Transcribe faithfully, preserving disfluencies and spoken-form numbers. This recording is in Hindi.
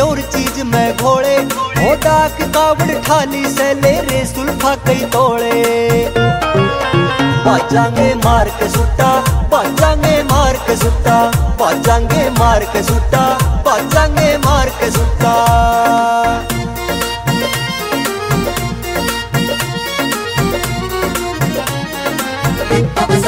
और चीज में घोड़े, हो डाक कावड़ ठाली से ले रे सुल्फा कई तोड़े। बाजांगे मार के सुट्टा, बाजांगे मार के सुट्टा, बाजांगे मार के सुट्टा, बाजांगे मार के सुट्टा। Big